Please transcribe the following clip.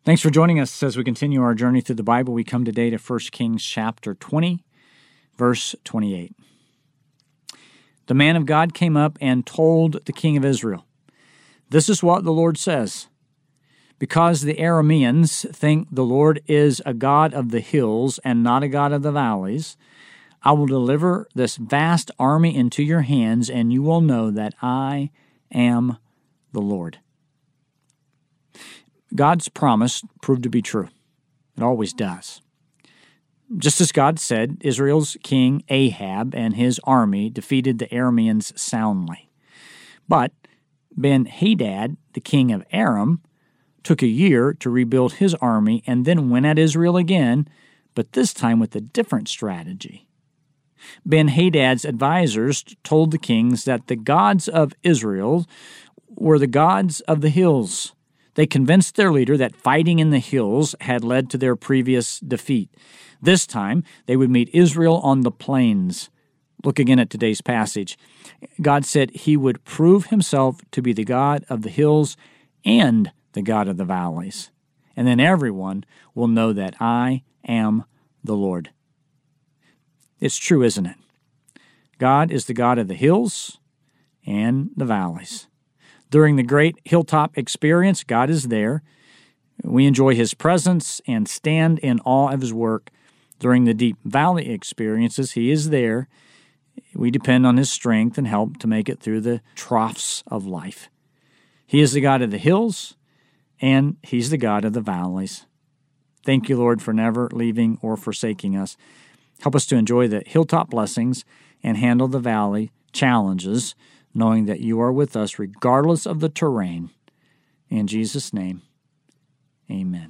Thanks for joining us as we continue our journey through the Bible. We come today to 1 Kings chapter 20, verse 28. The man of God came up and told the king of Israel, "This is what the Lord says. Because the Arameans think the Lord is a God of the hills and not a God of the valleys, I will deliver this vast army into your hands, and you will know that I am the Lord." God's promise proved to be true. It always does. Just as God said, Israel's king Ahab and his army defeated the Arameans soundly. But Ben-Hadad, the king of Aram, took a year to rebuild his army and then went at Israel again, but this time with a different strategy. Ben-Hadad's advisors told the kings that the gods of Israel were the gods of the hills. They convinced their leader that fighting in the hills had led to their previous defeat. This time, they would meet Israel on the plains. Look again at today's passage. God said he would prove himself to be the God of the hills and the God of the valleys. And then everyone will know that I am the Lord. It's true, isn't it? God is the God of the hills and the valleys. During the great hilltop experience, God is there. We enjoy his presence and stand in awe of his work. During the deep valley experiences, he is there. We depend on his strength and help to make it through the troughs of life. He is the God of the hills, and he's the God of the valleys. Thank you, Lord, for never leaving or forsaking us. Help us to enjoy the hilltop blessings and handle the valley challenges, knowing that you are with us regardless of the terrain. In Jesus' name, amen.